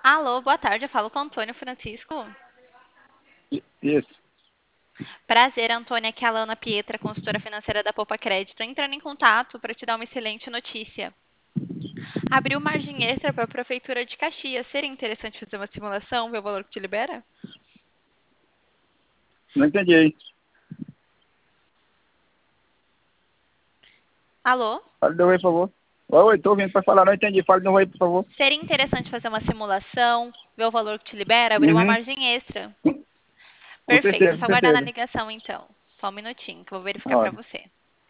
Alô, boa tarde. Eu falo com o Antônio Francisco. Isso. Prazer, Antônio. Aqui é a Lana Pietra, consultora financeira da Poupa Crédito, entrando em contato para te dar uma excelente notícia. Abriu margem extra para a Prefeitura de Caxias. Seria interessante fazer uma simulação, ver o valor que te libera? Não entendi aí. Alô? Fale de novo aí, por favor. Oi, tô ouvindo para falar, não entendi. Fale de novo aí, por favor. Seria interessante fazer uma simulação, ver o valor que te libera, abrir uma Uhum. margem extra. Com Perfeito. certeza, com Só aguardar na certeza. ligação, então. Só um minutinho que eu vou verificar para Olha, você.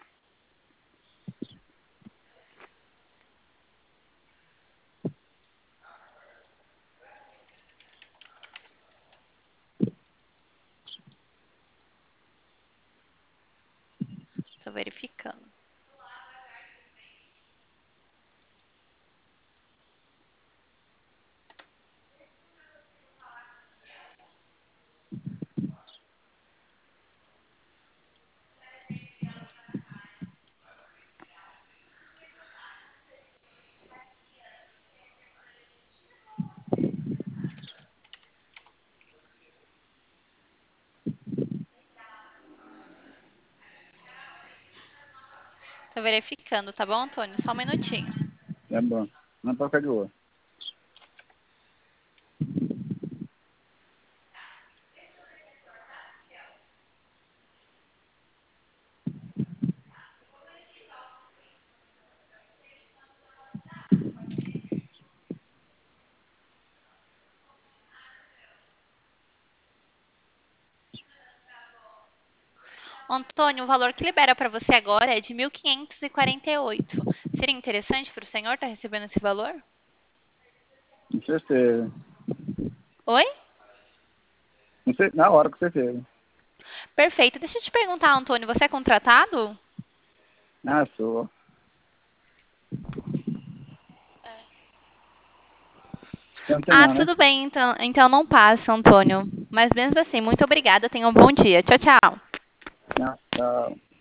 Estou verificando. Estou verificando, tá bom, Antônio? Só um minutinho. é bom. Não toca de boa. Antônio, o valor que libera para você agora é de 1.548. Seria interessante para o senhor estar recebendo esse valor? Com certeza. Oi? Na hora, com certeza. Perfeito. Deixa eu te perguntar, Antônio, você é contratado? Ah, sou. Você não tem Ah, não, né? tudo bem, então não passa, Antônio. Mas mesmo assim, muito obrigada. Tenha um bom dia. Tchau, tchau. Não, tá.